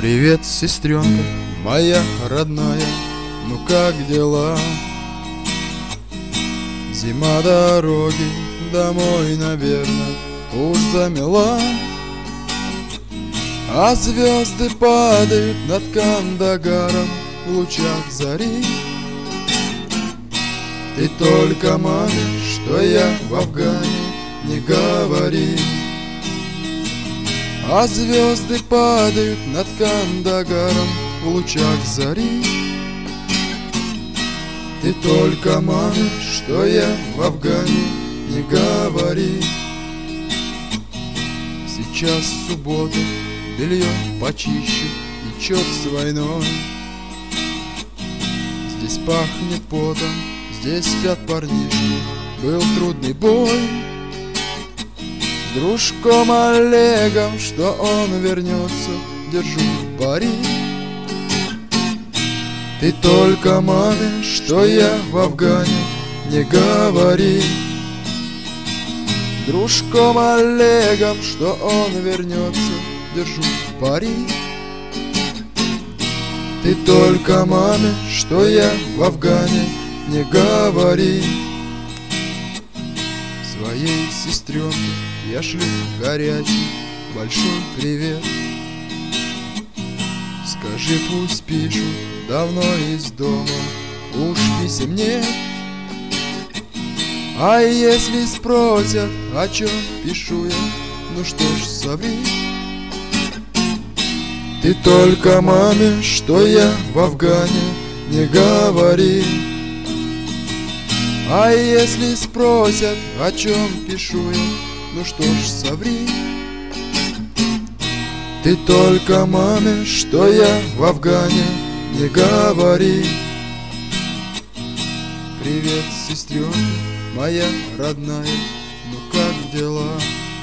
Привет, сестренка, моя родная, ну как дела? Зима, дороги домой, наверное, уж замела, а звезды падают над Кандагаром в лучах зари. Ты только маме, что я в Афгане, не говори. А звезды падают над Кандагаром в лучах зари. Ты только маме, что я в Афгане, не говори. Сейчас суббота, белье почищу и чет с войной. Здесь пахнет потом, здесь спят парнишки, был трудный бой. С дружком Олегом, что он вернется, держу пари. Ты только маме, что я в Афгане, не говори. Дружком Олегом, что он вернется, держу пари. Ты только маме, что я в Афгане, не говори. Своей сестренке я шлю горячий большой привет. Скажи, пусть пишут давно из дома, уж писем нет. А если спросят, о чем пишу я, ну что ж, соври. Ты только маме, что я в Афгане, не говори. А если спросят, о чем пишу я, ну что ж, соври. Ты только маме, что я в Афгане, не говори. Привет, сестренка, моя родная, ну как дела?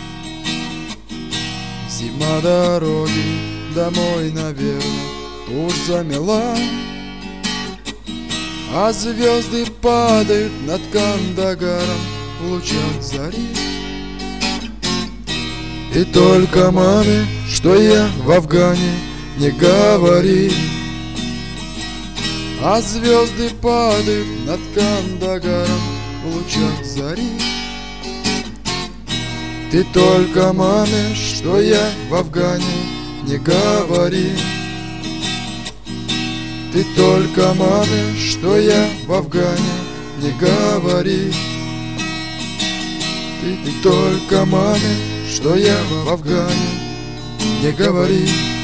Зима, дороги домой, наверное, уж замела, а звезды падают над Кандагаром в лучах зари. Ты только маме, что я в Афгане, не говори. А звезды падают над Кандагаром в лучах зари. Ты только маме, что я в Афгане, не говори. Ты только маме, что я в Афгане, не говори. Ты только маме, что я в Афгане, не говори.